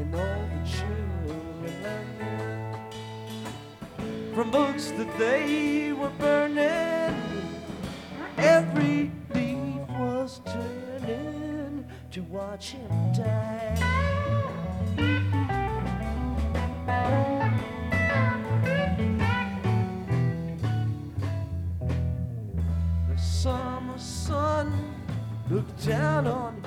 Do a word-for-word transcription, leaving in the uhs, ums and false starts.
and all the children. From books that they were burning, every leaf was turning to watch him die. The summer sun looked down on